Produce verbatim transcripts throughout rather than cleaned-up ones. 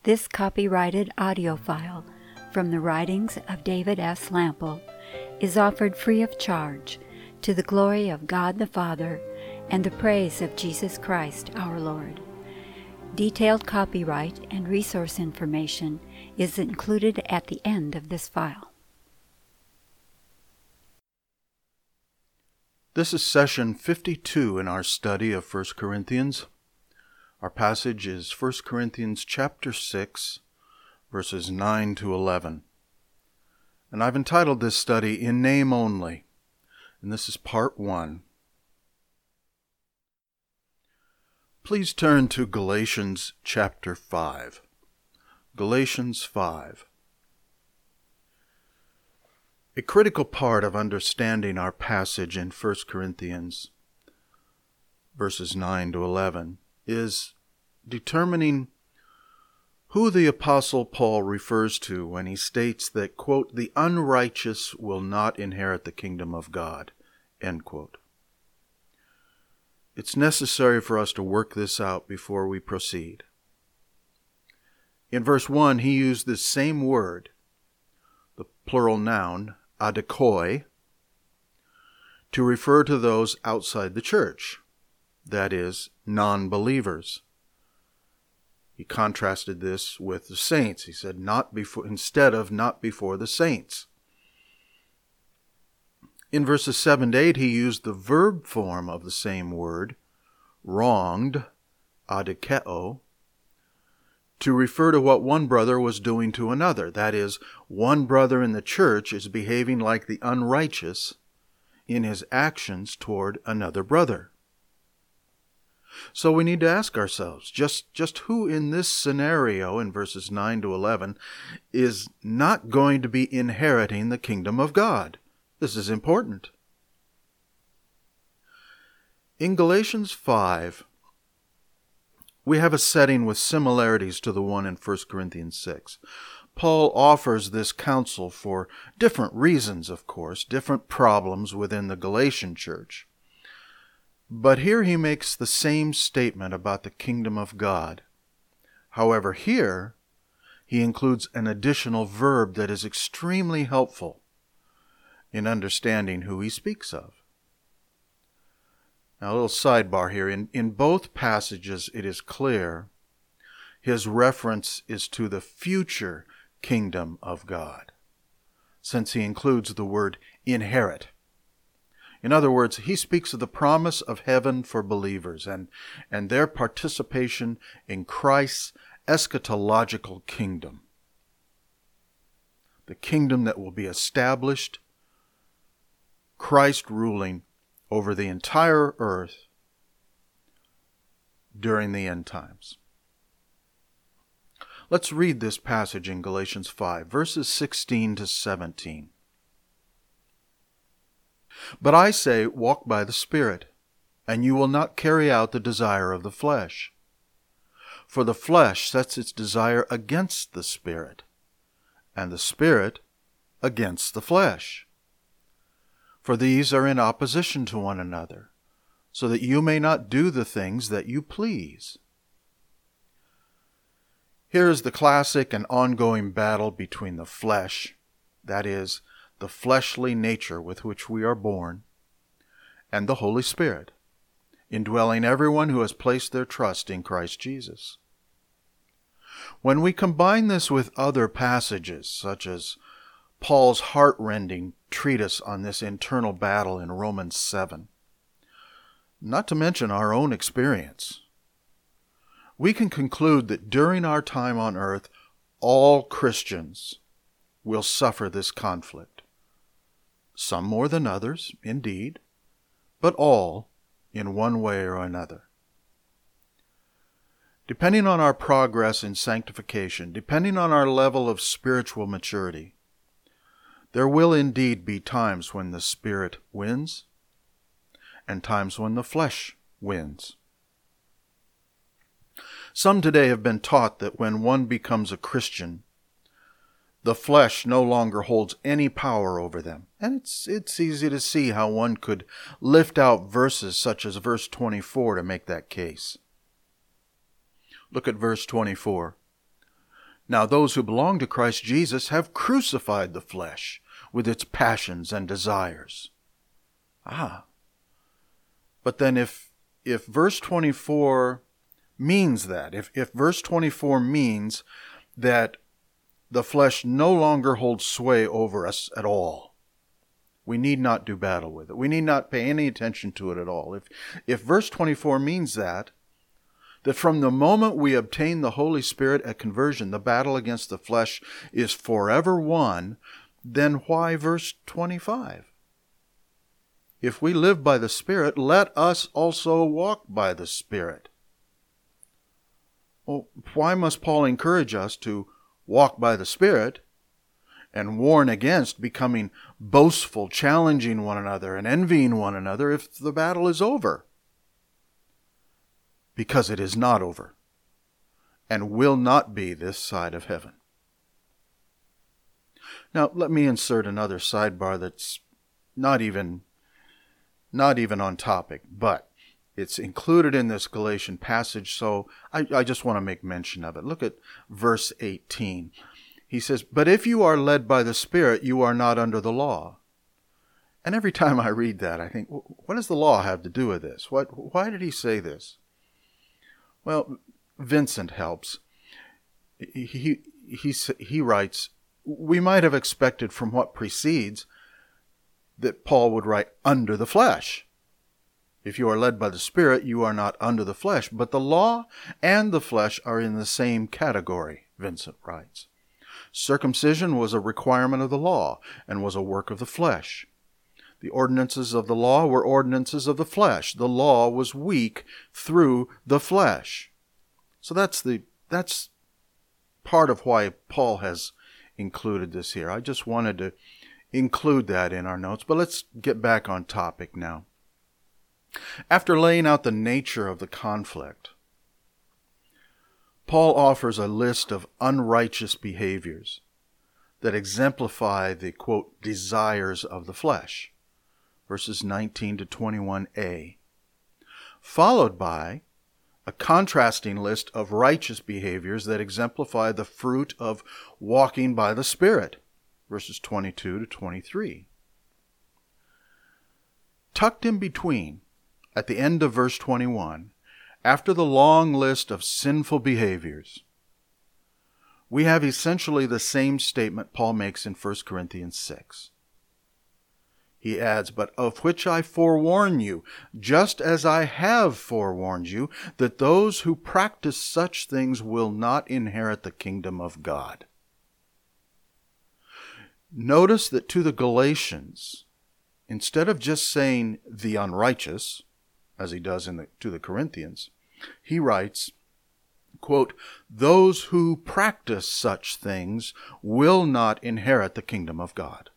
This copyrighted audio file from the writings of David S. Lample is offered free of charge to the glory of God the Father and the praise of Jesus Christ our Lord. Detailed copyright and resource information is included at the end of this file. This is session fifty-two in our study of First Corinthians. Our passage is First Corinthians chapter six, verses nine to eleven. And I've entitled this study, In Name Only, and this is part one. Please turn to Galatians chapter five. Galatians five. A critical part of understanding our passage in First Corinthians, verses nine to eleven, is determining who the Apostle Paul refers to when he states that, quote, the unrighteous will not inherit the kingdom of God, end quote. It's necessary for us to work this out before we proceed. In verse one, he used this same word, the plural noun, adikoi, to refer to those outside the church, that is, non-believers. He contrasted this with the saints. He said, not before, instead of not before the saints. In verses seven to eight, he used the verb form of the same word, wronged, adikeo, to refer to what one brother was doing to another. That is, one brother in the church is behaving like the unrighteous in his actions toward another brother. So we need to ask ourselves, just, just who in this scenario, in verses nine to eleven, is not going to be inheriting the kingdom of God? This is important. In Galatians five, we have a setting with similarities to the one in First Corinthians six. Paul offers this counsel for different reasons, of course, different problems within the Galatian church. But here he makes the same statement about the kingdom of God. However, here he includes an additional verb that is extremely helpful in understanding who he speaks of. Now, a little sidebar here. In, in both passages, it is clear his reference is to the future kingdom of God, since he includes the word inherit. In other words, he speaks of the promise of heaven for believers and, and their participation in Christ's eschatological kingdom. The kingdom that will be established, Christ ruling over the entire earth during the end times. Let's read this passage in Galatians five, verses sixteen to seventeen. But I say, walk by the Spirit, and you will not carry out the desire of the flesh. For the flesh sets its desire against the Spirit, and the Spirit against the flesh. For these are in opposition to one another, so that you may not do the things that you please. Here is the classic and ongoing battle between the flesh, that is, the fleshly nature with which we are born, and the Holy Spirit, indwelling everyone who has placed their trust in Christ Jesus. When we combine this with other passages, such as Paul's heart-rending treatise on this internal battle in Romans seven, not to mention our own experience, we can conclude that during our time on earth, all Christians will suffer this conflict. Some more than others, indeed, but all in one way or another. Depending on our progress in sanctification, depending on our level of spiritual maturity, there will indeed be times when the Spirit wins and times when the flesh wins. Some today have been taught that when one becomes a Christian, the flesh no longer holds any power over them. And it's it's easy to see how one could lift out verses such as verse twenty-four to make that case. Look at verse twenty-four. Now those who belong to Christ Jesus have crucified the flesh with its passions and desires. Ah. But then if if verse twenty-four means that, if, if verse twenty-four means that the flesh no longer holds sway over us at all, we need not do battle with it. We need not pay any attention to it at all. If, if verse twenty-four means that, that from the moment we obtain the Holy Spirit at conversion, the battle against the flesh is forever won, then why verse twenty-five? If we live by the Spirit, let us also walk by the Spirit. Well, why must Paul encourage us to walk by the Spirit and warn against becoming boastful, challenging one another, and envying one another if the battle is over? Because it is not over, and will not be this side of heaven. Now, let me insert another sidebar that's not even, not even on topic, but it's included in this Galatian passage, so I, I just want to make mention of it. Look at verse eighteen. He says, "But if you are led by the Spirit, you are not under the law." And every time I read that, I think, what does the law have to do with this? What, why did he say this? Well, Vincent helps. He, he, he, he writes, we might have expected from what precedes that Paul would write under the flesh. If you are led by the Spirit, you are not under the flesh. But the law and the flesh are in the same category, Vincent writes. Circumcision was a requirement of the law and was a work of the flesh. The ordinances of the law were ordinances of the flesh. The law was weak through the flesh. So that's the that's part of why Paul has included this here. I just wanted to include that in our notes, but let's get back on topic now. After laying out the nature of the conflict, Paul offers a list of unrighteous behaviors that exemplify the, quote, desires of the flesh, verses nineteen to twenty-one a, followed by a contrasting list of righteous behaviors that exemplify the fruit of walking by the Spirit, verses twenty-two to twenty-three. Tucked in between, at the end of verse twenty-one, after the long list of sinful behaviors, we have essentially the same statement Paul makes in First Corinthians six. He adds, "But of which I forewarn you, just as I have forewarned you, that those who practice such things will not inherit the kingdom of God." Notice that to the Galatians, instead of just saying the unrighteous, as he does in the, to the Corinthians, he writes, quote, "Those who practice such things will not inherit the kingdom of God."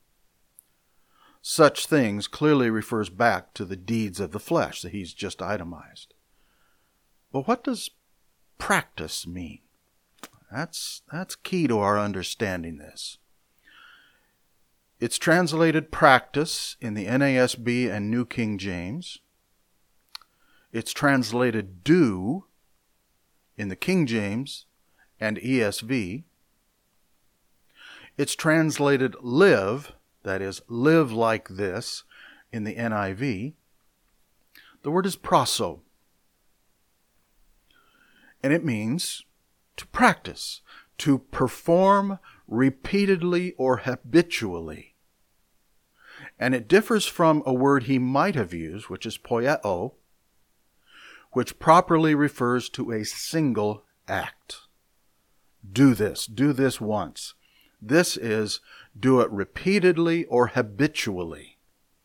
Such things clearly refers back to the deeds of the flesh that he's just itemized. But what does practice mean? That's, that's key to our understanding this. It's translated practice in the N A S B and New King James. It's translated do in the King James and E S V. It's translated live, that is, live like this, in the N I V. The word is proso. And it means to practice, to perform repeatedly or habitually. And it differs from a word he might have used, which is poieo, which properly refers to a single act. Do this, do this once. This is do it repeatedly or habitually.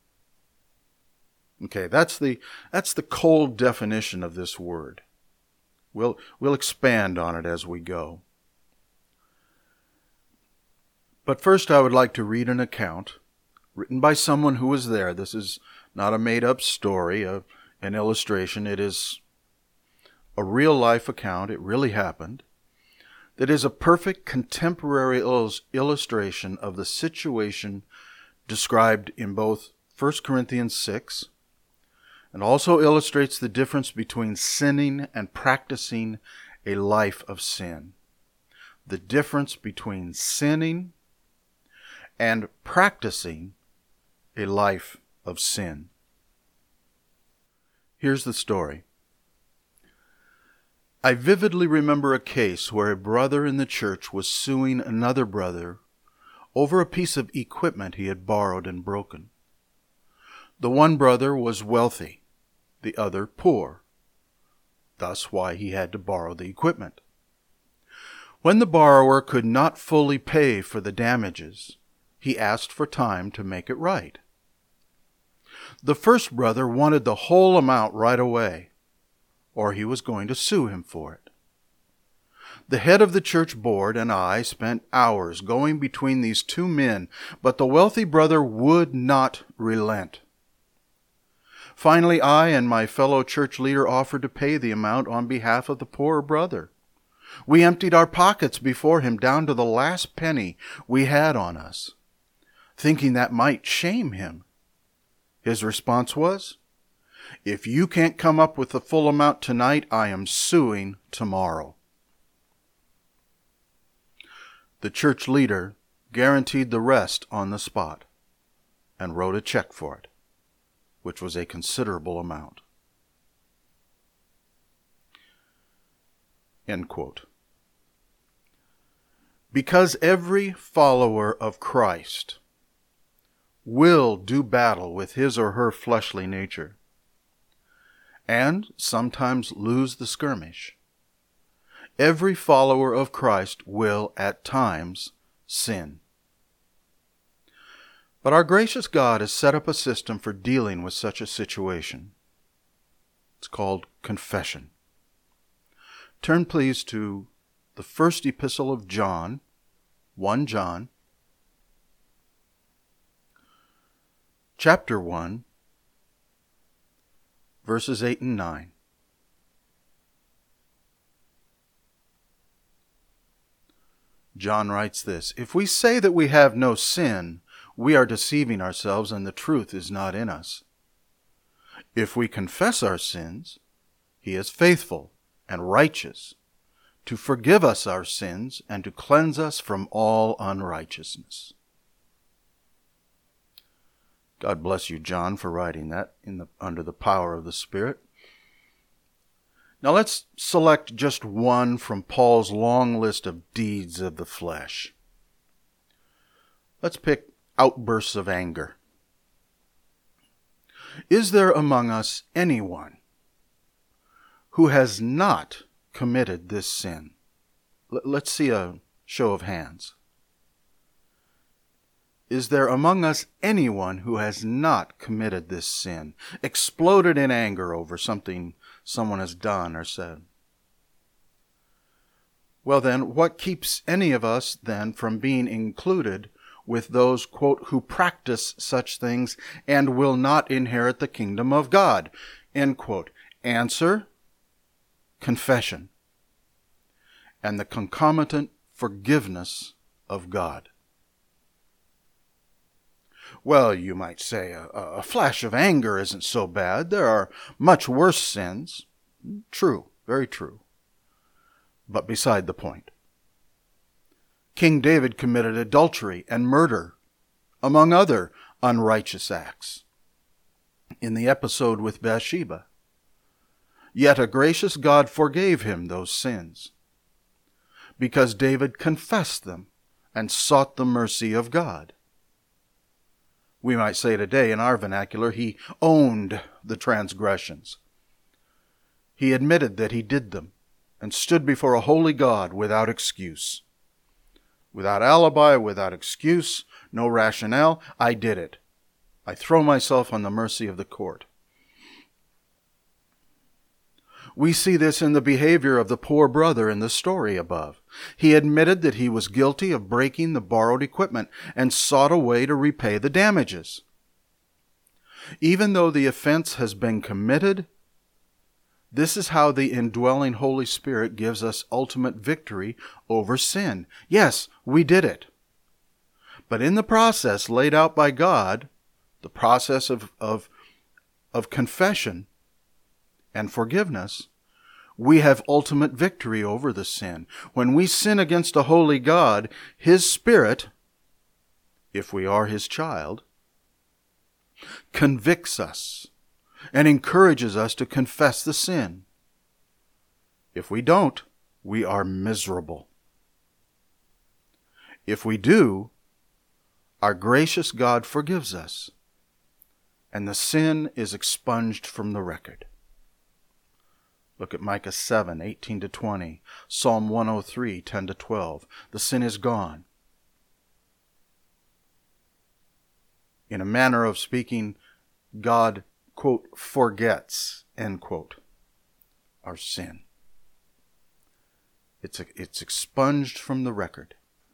Okay, that's the that's the cold definition of this word. We'll we'll expand on it as we go. But first I would like to read an account written by someone who was there. This is not a made-up story, a, an illustration. It is a real-life account. It really happened. That is a perfect contemporary illustration of the situation described in both First Corinthians six and also illustrates the difference between sinning and practicing a life of sin. the difference between sinning and practicing a life of sin. Here's the story. I vividly remember a case where a brother in the church was suing another brother over a piece of equipment he had borrowed and broken. The one brother was wealthy, the other poor. Thus why he had to borrow the equipment. When the borrower could not fully pay for the damages, he asked for time to make it right. The first brother wanted the whole amount right away, or he was going to sue him for it. The head of the church board and I spent hours going between these two men, but the wealthy brother would not relent. Finally, I and my fellow church leader offered to pay the amount on behalf of the poorer brother. We emptied our pockets before him down to the last penny we had on us, thinking that might shame him. His response was, "If you can't come up with the full amount tonight, I am suing tomorrow." The church leader guaranteed the rest on the spot and wrote a check for it, which was a considerable amount. End quote. Because every follower of Christ will do battle with his or her fleshly nature, and sometimes lose the skirmish, every follower of Christ will at times sin. But our gracious God has set up a system for dealing with such a situation. It's called confession. Turn please to the first epistle of John, First John, chapter one, verses eight and nine. John writes this, "If we say that we have no sin, we are deceiving ourselves and the truth is not in us. If we confess our sins, he is faithful and righteous to forgive us our sins and to cleanse us from all unrighteousness." God bless you, John, for writing that in the, under the power of the Spirit. Now let's select just one from Paul's long list of deeds of the flesh. Let's pick outbursts of anger. Is there among us anyone who has not committed this sin? L- let's see a show of hands. Is there among us anyone who has not committed this sin, exploded in anger over something someone has done or said? Well then, what keeps any of us then from being included with those, quote, who practice such things and will not inherit the kingdom of God? End quote. Answer, confession, and the concomitant forgiveness of God. Well, you might say, a, a flash of anger isn't so bad. There are much worse sins. True, very true. But beside the point. King David committed adultery and murder, among other unrighteous acts, in the episode with Bathsheba. Yet a gracious God forgave him those sins, because David confessed them and sought the mercy of God. We might say today in our vernacular, he owned the transgressions. He admitted that he did them and stood before a holy God without excuse. Without alibi, without excuse, no rationale, I did it. I throw myself on the mercy of the court. We see this in the behavior of the poor brother in the story above. He admitted that he was guilty of breaking the borrowed equipment and sought a way to repay the damages. Even though the offense has been committed, this is how the indwelling Holy Spirit gives us ultimate victory over sin. Yes, we did it. But in the process laid out by God, the process of, of, of confession and forgiveness, we have ultimate victory over the sin. When we sin against a holy God, His Spirit, if we are His child, convicts us and encourages us to confess the sin. If we don't, we are miserable. If we do, our gracious God forgives us, and the sin is expunged from the record. Look at Micah seven, eighteen to twenty, Psalm one oh three, ten to twelve. The sin is gone. In a manner of speaking, God, quote, forgets, end quote, our sin. It's, it's expunged from the record.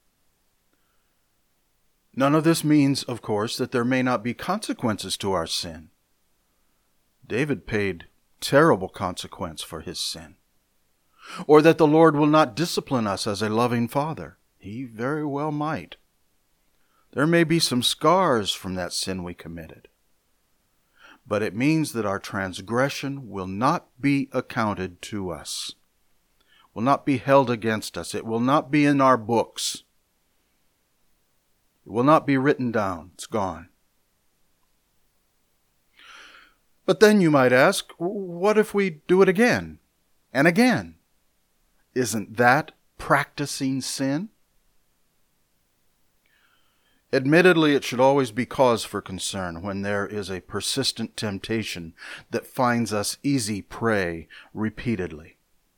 None of this means, of course, that there may not be consequences to our sin. David paid terrible consequence for his sin. Or that the Lord will not discipline us as a loving Father. He very well might. There may be some scars from that sin we committed. But it means that our transgression will not be accounted to us, will not be held against us. It will not be in our books. It will not be written down. It's gone. But then you might ask, what if we do it again and again? Isn't that practicing sin? Admittedly, it should always be cause for concern when there is a persistent temptation that finds us easy prey repeatedly.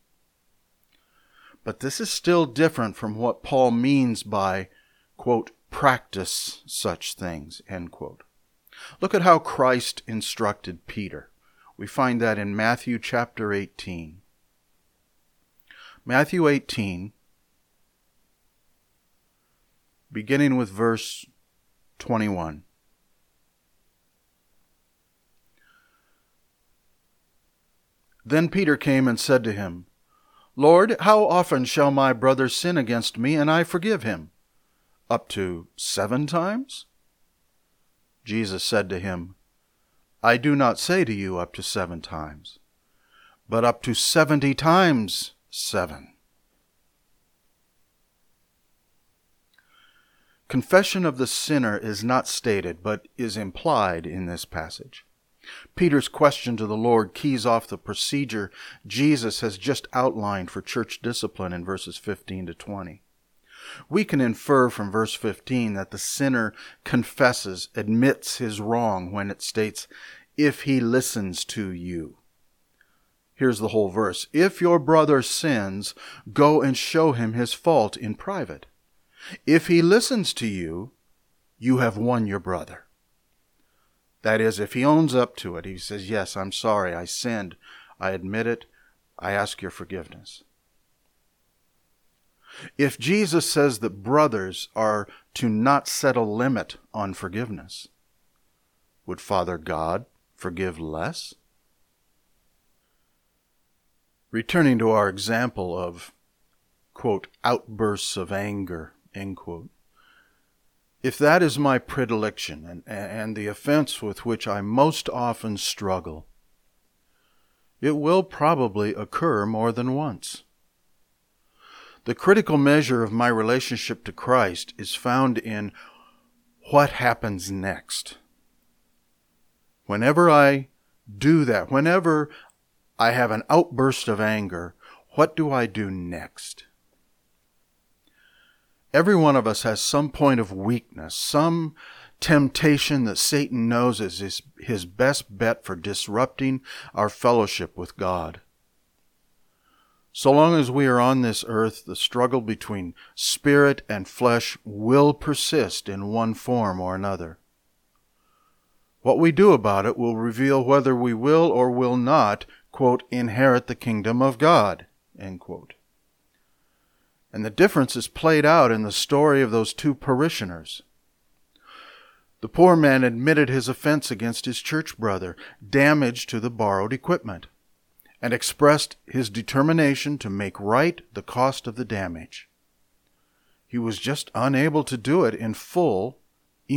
But this is still different from what Paul means by, quote, practice such things, end quote. Look at how Christ instructed Peter. We find that in Matthew chapter eighteen. Matthew eighteen, beginning with verse twenty-one. Then Peter came and said to him, Lord, how often shall my brother sin against me, and I forgive him? Up to seven times? Jesus said to him, I do not say to you up to seven times, but up to seventy times seven. Confession of the sinner is not stated, but is implied in this passage. Peter's question to the Lord keys off the procedure Jesus has just outlined for church discipline in verses fifteen to twenty. We can infer from verse fifteen that the sinner confesses, admits his wrong when it states, if he listens to you. Here's the whole verse. If your brother sins, go and show him his fault in private. If he listens to you, you have won your brother. That is, if he owns up to it, he says, yes, I'm sorry, I sinned, I admit it, I ask your forgiveness. If Jesus says that brothers are to not set a limit on forgiveness, would Father God forgive less? Returning to our example of, quote, outbursts of anger, end quote, if that is my predilection and, and the offense with which I most often struggle, it will probably occur more than once. The critical measure of my relationship to Christ is found in what happens next. Whenever I do that, whenever I have an outburst of anger, what do I do next? Every one of us has some point of weakness, some temptation that Satan knows is his, his best bet for disrupting our fellowship with God. So long as we are on this earth, the struggle between spirit and flesh will persist in one form or another. What we do about it will reveal whether we will or will not, quote, inherit the kingdom of God, end quote. And the difference is played out in the story of those two parishioners. The poor man admitted his offense against his church brother, damage to the borrowed equipment, and expressed his determination to make right the cost of the damage. He was just unable to do it in full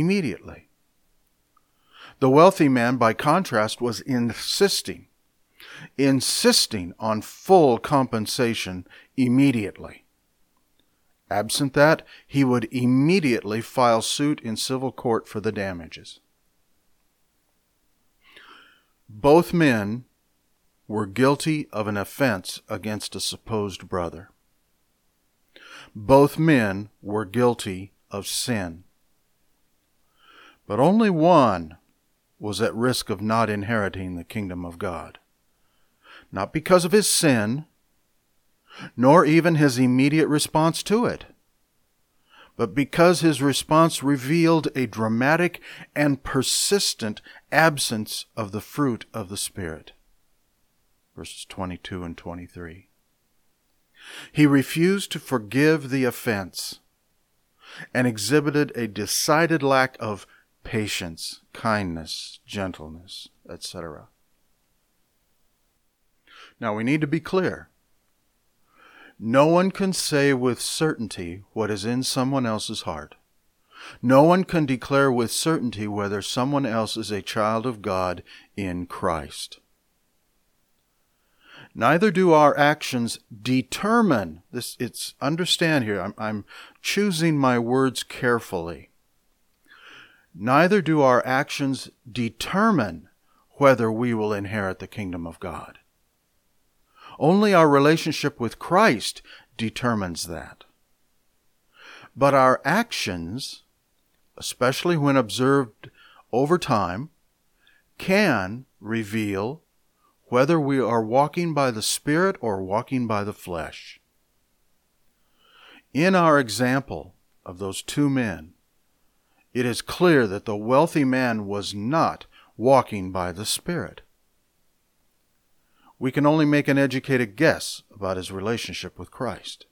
immediately. The wealthy man, by contrast, was insisting insisting on full compensation immediately. Absent that, he would immediately file suit in civil court for the damages. Both men were guilty of an offense against a supposed brother. Both men were guilty of sin. But only one was at risk of not inheriting the kingdom of God. Not because of his sin, nor even his immediate response to it, but because his response revealed a dramatic and persistent absence of the fruit of the Spirit. Verses twenty-two and twenty-three. He refused to forgive the offense and exhibited a decided lack of patience, kindness, gentleness, et cetera. Now we need to be clear. No one can say with certainty what is in someone else's heart. No one can declare with certainty whether someone else is a child of God in Christ. Neither do our actions determine this. It's understand here. I'm, I'm choosing my words carefully. Neither do our actions determine whether we will inherit the kingdom of God. Only our relationship with Christ determines that. But our actions, especially when observed over time, can reveal whether we are walking by the Spirit or walking by the flesh. In our example of those two men, it is clear that the wealthy man was not walking by the Spirit. We can only make an educated guess about his relationship with Christ.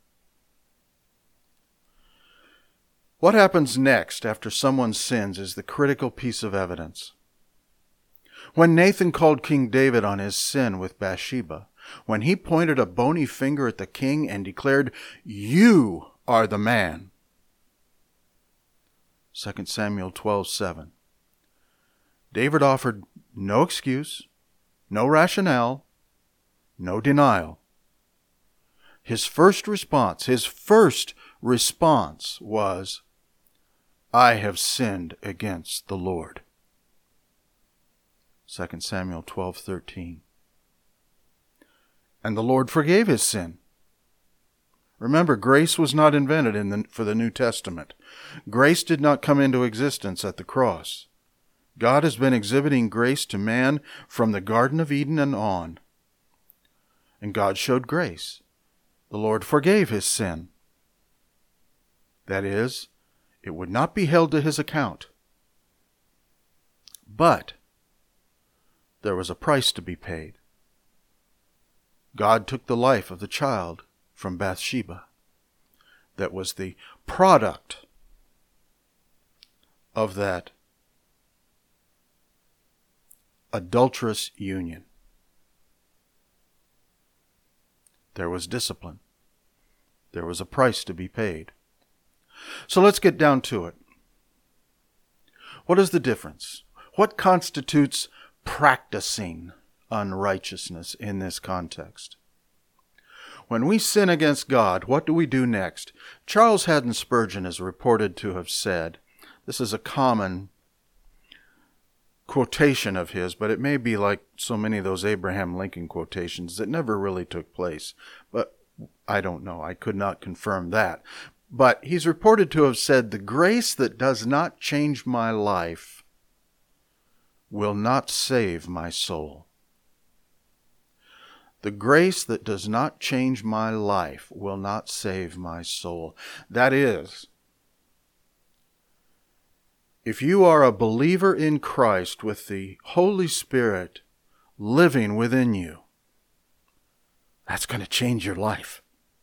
What happens next after someone sins is the critical piece of evidence. When Nathan called King David on his sin with Bathsheba, when he pointed a bony finger at the king and declared, "You are the man," Second Samuel twelve seven, David offered no excuse, no rationale, no denial. His first response, his first response was, "I have sinned against the Lord." Second Samuel twelve thirteen. And the Lord forgave his sin. Remember, grace was not invented in the, for the New Testament. Grace did not come into existence at the cross. God has been exhibiting grace to man from the Garden of Eden and on. And God showed grace. The Lord forgave his sin. That is, it would not be held to his account. But there was a price to be paid. God took the life of the child from Bathsheba. That was the product of that adulterous union. There was discipline. There was a price to be paid. So let's get down to it. What is the difference? What constitutes practicing unrighteousness in this context? When we sin against God, what do we do next? Charles Haddon Spurgeon is reported to have said, this is a common quotation of his, but it may be like so many of those Abraham Lincoln quotations that never really took place. But I don't know. I could not confirm that. But he's reported to have said, "The grace that does not change my life will not save my soul." The grace that does not change my life will not save my soul. That is, if you are a believer in Christ with the Holy Spirit living within you, that's going to change your life.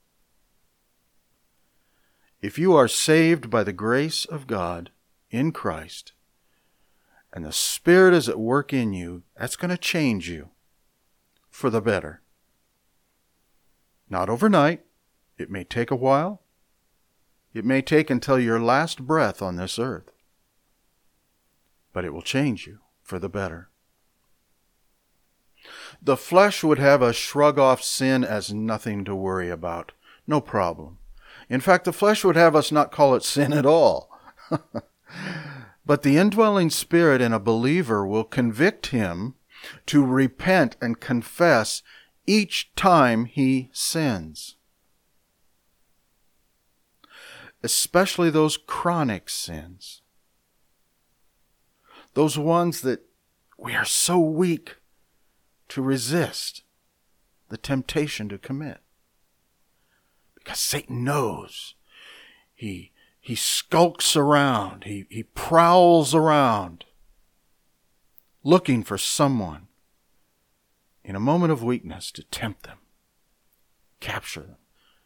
If you are saved by the grace of God in Christ, and the Spirit is at work in you, that's going to change you for the better. Not overnight. It may take a while. It may take until your last breath on this earth. But it will change you for the better. The flesh would have us shrug off sin as nothing to worry about. No problem. In fact, the flesh would have us not call it sin at all. But the indwelling Spirit in a believer will convict him to repent and confess each time he sins. Especially those chronic sins. Those ones that we are so weak to resist the temptation to commit. Because Satan knows. He, he skulks around. He, he prowls around looking for someone in a moment of weakness to tempt them, capture them.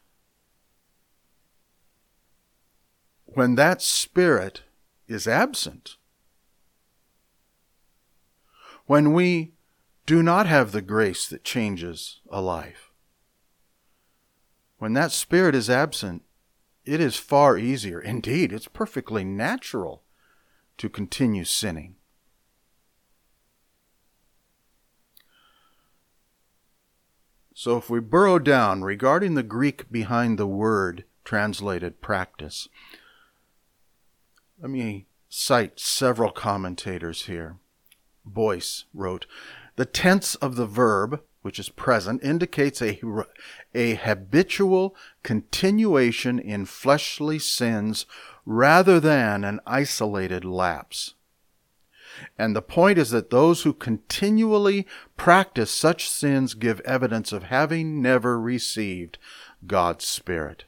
When that spirit is absent, when we do not have the grace that changes a life, when that spirit is absent, it is far easier, indeed, it's perfectly natural to continue sinning. So if we burrow down regarding the Greek behind the word translated practice, let me cite several commentators here. Boyce wrote, "The tense of the verb, which is present, indicates a, a habitual continuation in fleshly sins rather than an isolated lapse. And the point is that those who continually practice such sins give evidence of having never received God's Spirit."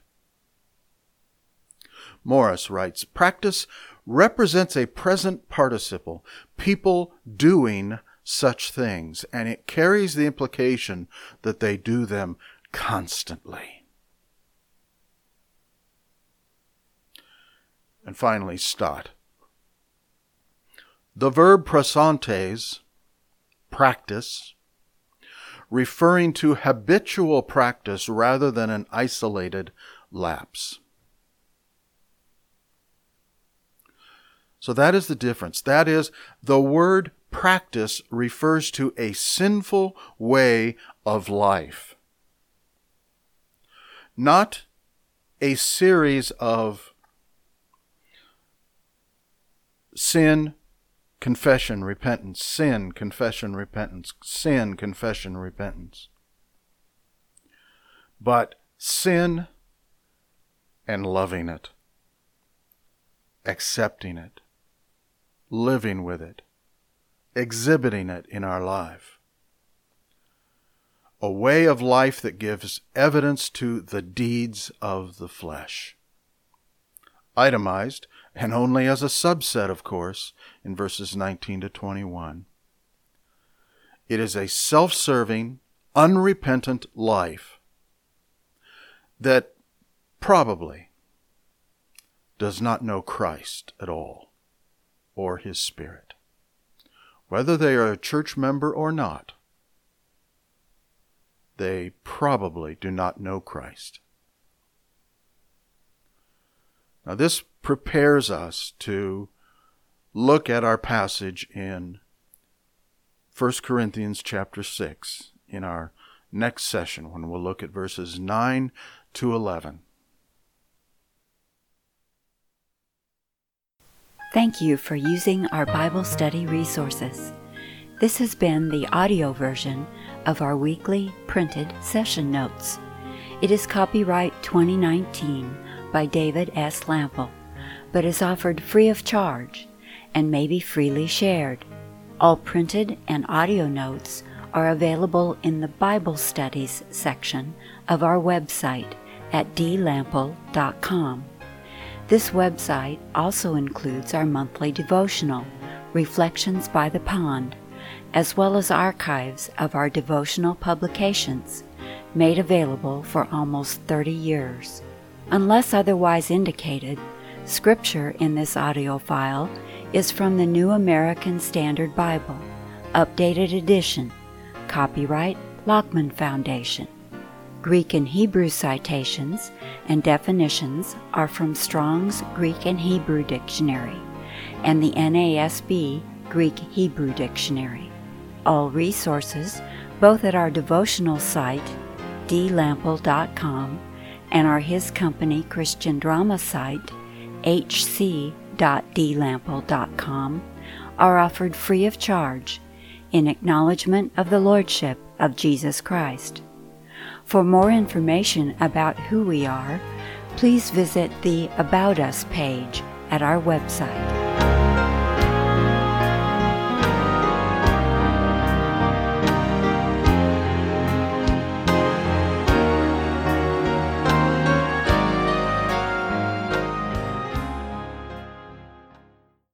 Morris writes, "Practice represents a present participle, people doing such things, and it carries the implication that they do them constantly." And finally, Stott. "The verb prasantes, practice, referring to habitual practice rather than an isolated lapse." So that is the difference. That is, the word practice refers to a sinful way of life, not a series of sin, confession, repentance, sin, confession, repentance, sin, confession, repentance. But sin and loving it, accepting it, living with it, exhibiting it in our life. A way of life that gives evidence to the deeds of the flesh. Itemized, and only as a subset, of course, in verses nineteen to twenty-one. It is a self-serving, unrepentant life that probably does not know Christ at all, or His Spirit. Whether they are a church member or not, they probably do not know Christ. Now this prepares us to look at our passage in First Corinthians chapter six in our next session, when we'll look at verses nine to eleven. Thank you for using our Bible study resources. This has been the audio version of our weekly printed session notes. It is copyright twenty nineteen by David S. Lample, but is offered free of charge and may be freely shared. All printed and audio notes are available in the Bible Studies section of our website at d lample dot com. This website also includes our monthly devotional, Reflections by the Pond, as well as archives of our devotional publications, made available for almost thirty years. Unless otherwise indicated, scripture in this audio file is from the New American Standard Bible, Updated Edition, copyright Lockman Foundation. Greek and Hebrew citations and definitions are from Strong's Greek and Hebrew Dictionary and the N A S B Greek Hebrew Dictionary. All resources both at our devotional site, d lample dot com, and our His Company Christian drama site, h c dot d lample dot com, are offered free of charge in acknowledgement of the Lordship of Jesus Christ. For more information about who we are, please visit the About Us page at our website.